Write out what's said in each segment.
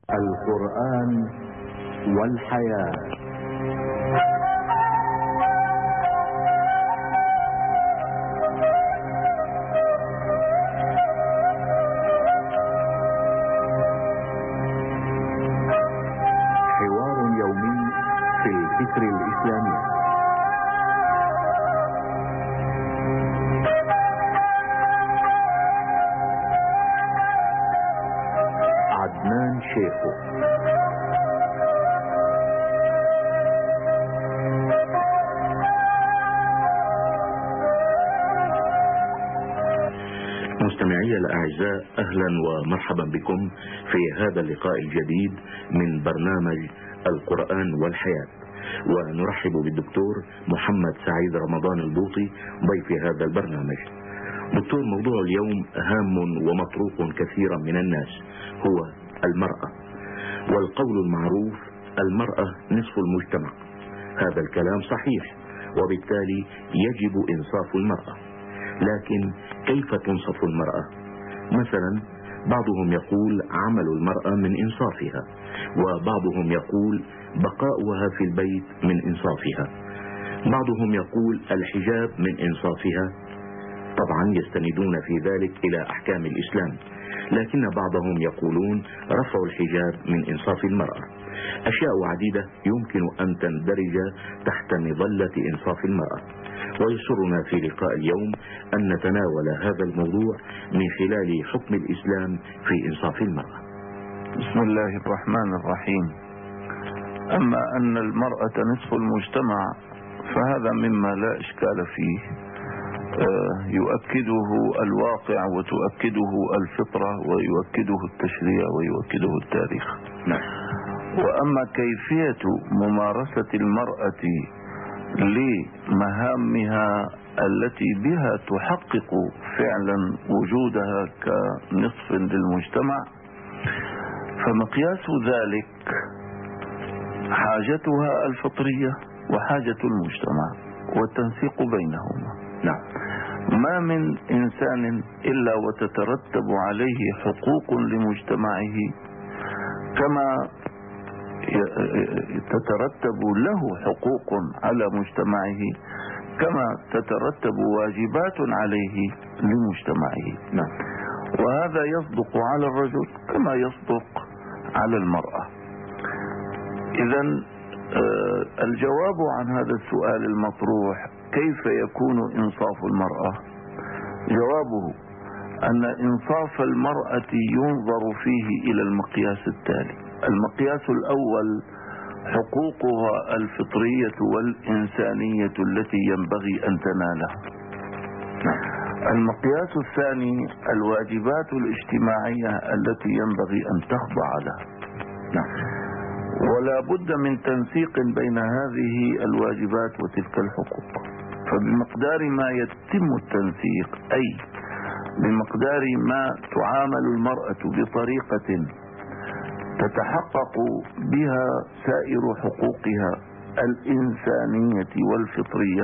القرآن والحياة. حوار يومي في الفكر الإسلامي. عدنان شيخو. مستمعي الأعزاء، أهلا ومرحبا بكم في هذا اللقاء الجديد من برنامج القرآن والحياة، ونرحب بالدكتور محمد سعيد رمضان البوطي ضيف هذا البرنامج. دكتور، موضوع اليوم هام ومطروق كثيرا من الناس، هو المرأة، والقول المعروف المرأة نصف المجتمع. هذا الكلام صحيح، وبالتالي يجب إنصاف المرأة. لكن كيف تنصف المرأة؟ مثلا بعضهم يقول عمل المرأة من إنصافها، وبعضهم يقول بقاؤها في البيت من إنصافها، بعضهم يقول الحجاب من إنصافها. طبعا يستندون في ذلك إلى أحكام الإسلام، لكن بعضهم يقولون رفع الحجاب من إنصاف المرأة. أشياء عديدة يمكن أن تندرج تحت مظلة إنصاف المرأة، ويسرنا في لقاء اليوم أن نتناول هذا الموضوع من خلال حكم الإسلام في إنصاف المرأة. بسم الله الرحمن الرحيم. أما أن المرأة نصف المجتمع فهذا مما لا إشكال فيه، يؤكده الواقع وتؤكده الفطرة ويؤكده التشريع ويؤكده التاريخ. وأما كيفية ممارسة المرأة لمهامها التي بها تحقق فعلا وجودها كنصف للمجتمع، فمقياس ذلك حاجتها الفطرية وحاجة المجتمع والتنسيق بينهما. ما من إنسان إلا وتترتب عليه حقوق لمجتمعه، كما تترتب له حقوق على مجتمعه، كما تترتب واجبات عليه لمجتمعه. وهذا يصدق على الرجل كما يصدق على المرأة. إذن الجواب عن هذا السؤال المطروح، كيف يكون إنصاف المرأة؟ جوابه أن إنصاف المرأة ينظر فيه إلى المقياس التالي. المقياس الأول حقوقها الفطرية والإنسانية التي ينبغي أن تنالها. المقياس الثاني الواجبات الاجتماعية التي ينبغي أن تخضع لها. ولا بد من تنسيق بين هذه الواجبات وتلك الحقوق. فبمقدار ما يتم التنسيق، أي بمقدار ما تعامل المرأة بطريقة تتحقق بها سائر حقوقها الإنسانية والفطرية،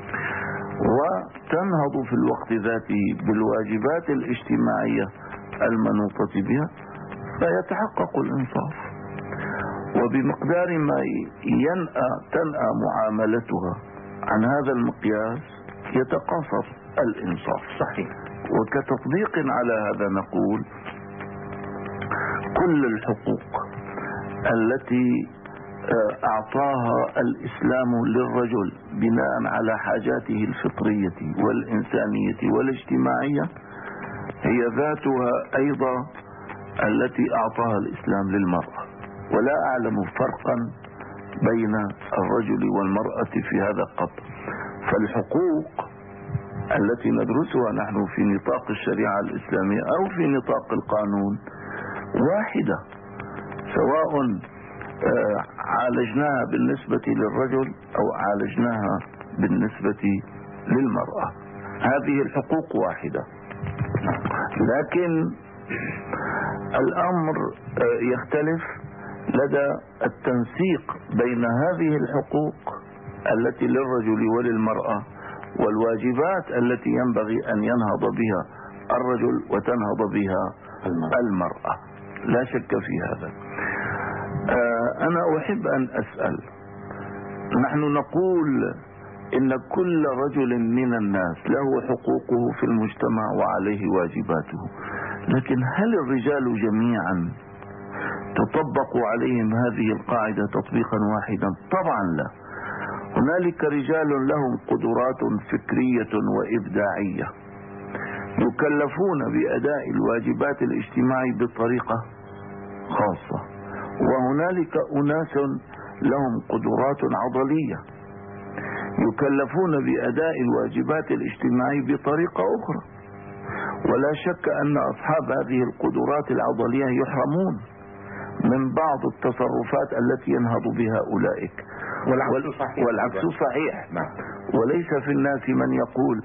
وتنهض في الوقت ذاته بالواجبات الاجتماعية المنوطة بها، فيتحقق الإنصاف. وبمقدار ما تنأى معاملتها عن هذا المقياس يتقاصر الإنصاف. صحيح. وكتطبيق على هذا نقول كل الحقوق التي أعطاها الإسلام للرجل بناء على حاجاته الفطرية والإنسانية والاجتماعية هي ذاتها أيضا التي أعطاها الإسلام للمرأة. ولا أعلم فرقا بين الرجل والمرأة في هذا القط. فالحقوق التي ندرسها نحن في نطاق الشريعة الإسلامية أو في نطاق القانون واحدة، سواء عالجناها بالنسبة للرجل أو عالجناها بالنسبة للمرأة. هذه الحقوق واحدة، لكن الأمر يختلف لدى التنسيق بين هذه الحقوق التي للرجل وللمرأة والواجبات التي ينبغي أن ينهض بها الرجل وتنهض بها المرأة. لا شك في هذا. أنا أحب أن أسأل. نحن نقول إن كل رجل من الناس له حقوقه في المجتمع وعليه واجباته، لكن هل الرجال جميعا تطبق عليهم هذه القاعدة تطبيقا واحدا؟ طبعا لا. هنالك رجال لهم قدرات فكرية وإبداعية يكلفون بأداء الواجبات الاجتماعية بطريقة خاصة، وهنالك أناس لهم قدرات عضلية يكلفون بأداء الواجبات الاجتماعية بطريقة أخرى. ولا شك أن أصحاب هذه القدرات العضلية يحرمون من بعض التصرفات التي ينهض بها أولئك، والعكس صحيح. وليس في الناس من يقول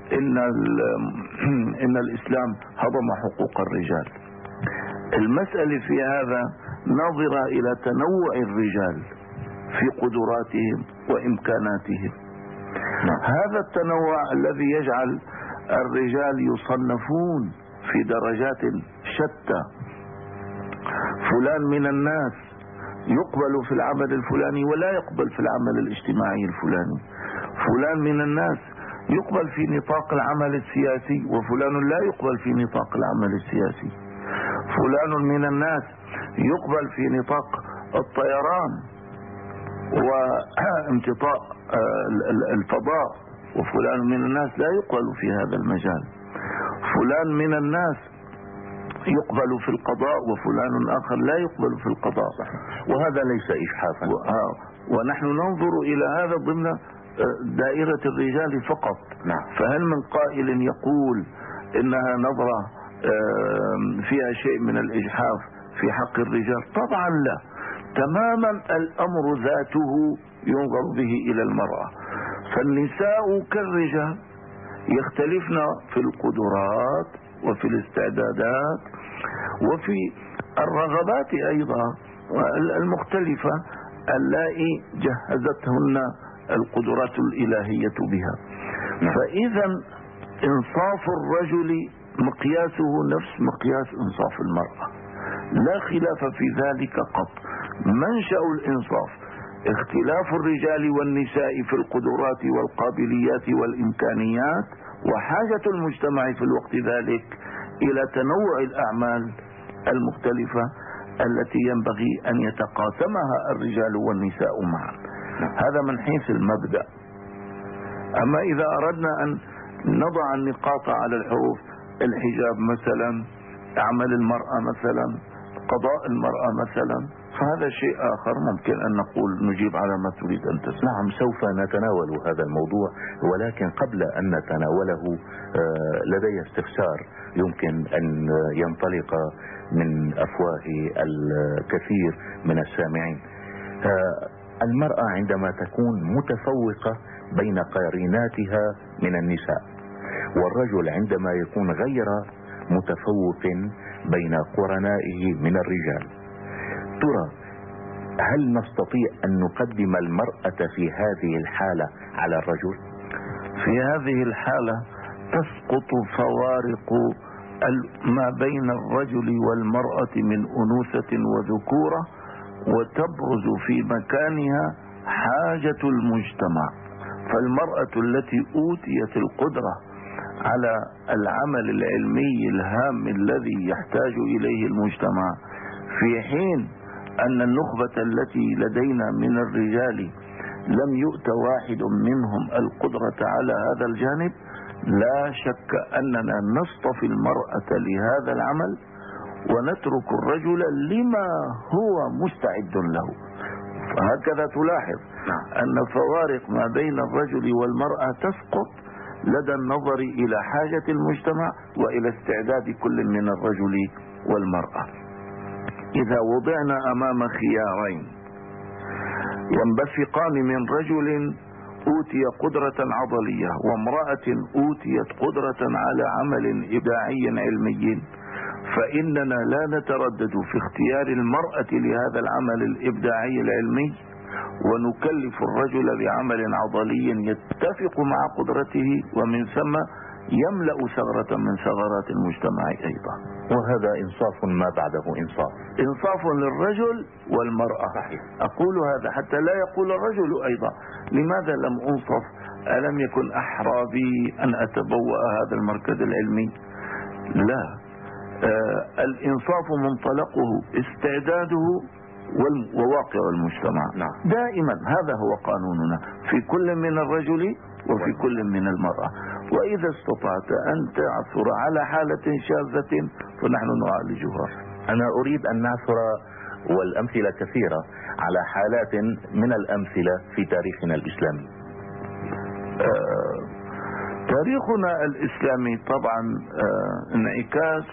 إن الإسلام هضم حقوق الرجال. المسألة في هذا ناظرة إلى تنوع الرجال في قدراتهم وإمكاناتهم. هذا التنوع الذي يجعل الرجال يصنفون في درجات شتى. فلان من الناس يقبل في العمل الفلاني ولا يقبل في العمل الاجتماعي الفلاني. فلان من الناس يقبل في نطاق العمل السياسي وفلان لا يقبل في نطاق العمل السياسي. فلان من الناس يقبل في نطاق الطيران وامتطاء الفضاء، وفلان من الناس لا يقبل في هذا المجال. فلان من الناس يقبل في القضاء وفلان آخر لا يقبل في القضاء. وهذا ليس إجحافا. ونحن ننظر إلى هذا ضمن دائرة الرجال فقط. فهل من قائل يقول إنها نظرة فيها شيء من الإجحاف في حق الرجال؟ طبعا لا. تماما الأمر ذاته ينظر به إلى المرأة. فالنساء كالرجال يختلفن في القدرات وفي الاستعدادات وفي الرغبات أيضا المختلفة اللائي جهزتهن القدرات الإلهية بها. فإذا إنصاف الرجل مقياسه نفس مقياس إنصاف المرأة، لا خلاف في ذلك قط. منشأ الإنصاف اختلاف الرجال والنساء في القدرات والقابليات والإمكانيات، وحاجة المجتمع في الوقت ذلك إلى تنوع الأعمال المختلفة التي ينبغي أن يتقاسمها الرجال والنساء معا. هذا من حيث المبدأ. أما إذا أردنا أن نضع النقاط على الحروف، الحجاب مثلا، عمل المرأة مثلا، قضاء المرأة مثلا، فهذا شيء آخر ممكن أن نقول نجيب على ما تريد أن تسمع. نعم، سوف نتناول هذا الموضوع، ولكن قبل أن نتناوله لدي استفسار يمكن أن ينطلق من أفواه الكثير من السامعين. المرأة عندما تكون متفوقة بين قريناتها من النساء، والرجل عندما يكون غير متفوق بين قرنائه من الرجال، ترى هل نستطيع أن نقدم المرأة في هذه الحالة على الرجل؟ في هذه الحالة تسقط فوارق ما بين الرجل والمرأة من أنوثة وذكورة، وتبرز في مكانها حاجة المجتمع. فالمرأة التي أوتيت القدرة على العمل العلمي الهام الذي يحتاج إليه المجتمع، في حين أن النخبة التي لدينا من الرجال لم يؤت واحد منهم القدرة على هذا الجانب، لا شك أننا نصطفي المرأة لهذا العمل ونترك الرجل لما هو مستعد له. فهكذا تلاحظ أن فوارق ما بين الرجل والمرأة تسقط لدى النظر إلى حاجة المجتمع وإلى استعداد كل من الرجل والمرأة. إذا وضعنا أمام خيارين ينبثقان من رجل أوتي قدرة عضلية وامرأة أوتيت قدرة على عمل إبداعي علمي، فإننا لا نتردد في اختيار المرأة لهذا العمل الإبداعي العلمي، ونكلف الرجل بعمل عضلي يتفق مع قدرته، ومن ثم يملأ ثغرة من ثغرات المجتمع أيضا. وهذا إنصاف ما بعده إنصاف، إنصاف للرجل والمرأة. صحيح. أقول هذا حتى لا يقول الرجل أيضا لماذا لم أنصف، ألم يكن أحرى بي أن أتبوأ هذا المركز العلمي؟ لا، الإنصاف منطلقه استعداده وواقع المجتمع. نعم. دائما هذا هو قانوننا في كل من الرجل وفي كل من المرأة. وإذا استطعت أن تعثر على حالة شاذة فنحن نعالجها. أنا أريد أن نعثر، والأمثلة كثيرة، على حالات من الأمثلة في تاريخنا الإسلامي. تاريخنا الإسلامي طبعا انعكاس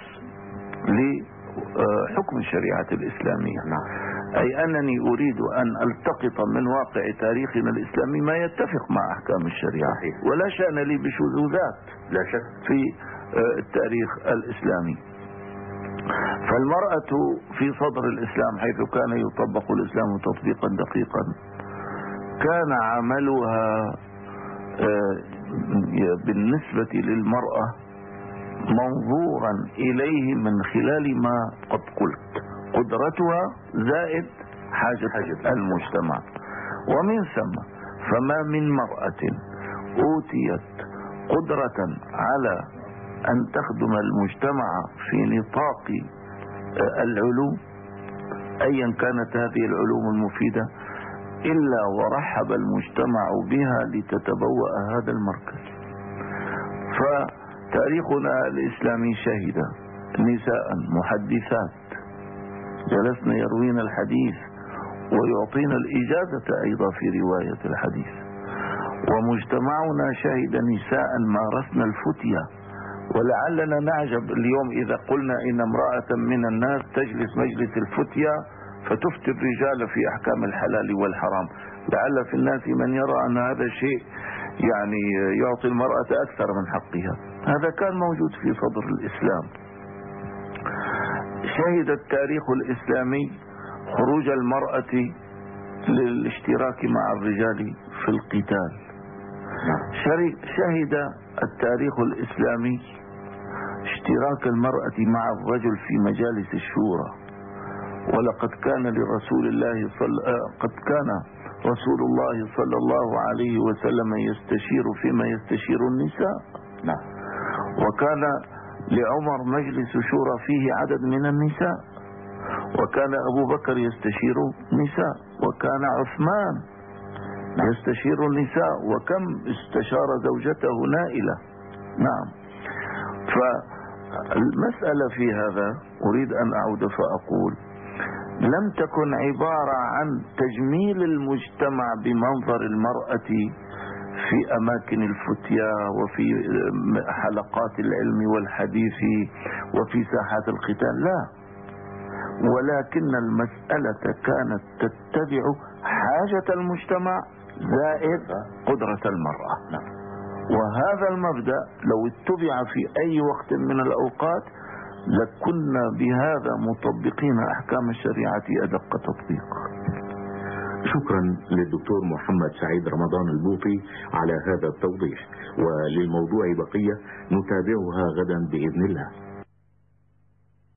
لحكم الشريعة الإسلامية. نعم. أي أنني أريد أن ألتقط من واقع تاريخنا الإسلامي ما يتفق مع أحكام الشريعة. صحيح. ولا شأن لي بشذوذات لا شك في التاريخ الإسلامي. فالمرأة في صدر الإسلام حيث كان يطبق الإسلام تطبيقا دقيقا كان عملها بالنسبة للمرأة منظورا إليه من خلال ما قد قلت، قدرتها زائد حاجة المجتمع. ومن ثم فما من مرأة أوتيت قدرة على أن تخدم المجتمع في نطاق العلوم أيا كانت هذه العلوم المفيدة إلا ورحب المجتمع بها لتتبوأ هذا المركز. فتاريخنا الإسلامي شهد نساء محدثات جلسنا يروين الحديث ويعطينا الإجازة أيضا في رواية الحديث. ومجتمعنا شهد نساء مارسنا الفتية. ولعلنا نعجب اليوم إذا قلنا إن امرأة من الناس تجلس مجلس الفتية فتفتي الرجال في أحكام الحلال والحرام. لعل في الناس من يرى أن هذا شيء يعني يعطي المرأة أكثر من حقها. هذا كان موجود في صدر الإسلام. شهد التاريخ الإسلامي خروج المرأة للاشتراك مع الرجال في القتال. شهد التاريخ الإسلامي اشتراك المرأة مع الرجل في مجالس الشورى. ولقد كان رسول الله صلى الله عليه وسلم يستشير فيما يستشير النساء. نعم. وكان لعمر مجلس شورى فيه عدد من النساء. وكان أبو بكر يستشير نساء. وكان عثمان يستشير النساء. وكم استشار زوجته نائلة. نعم. فالمسألة في هذا أريد أن أعود فأقول لم تكن عبارة عن تجميل المجتمع بمنظر المرأة في أماكن الفتية وفي حلقات العلم والحديث وفي ساحات القتال، لا، ولكن المسألة كانت تتبع حاجة المجتمع زائد قدرة المرأة. وهذا المبدأ لو اتبع في أي وقت من الأوقات لكنا بهذا مطبقين أحكام الشريعة أدق تطبيق. شكرا للدكتور محمد سعيد رمضان البوطي على هذا التوضيح، وللموضوع بقية نتابعها غدا بإذن الله.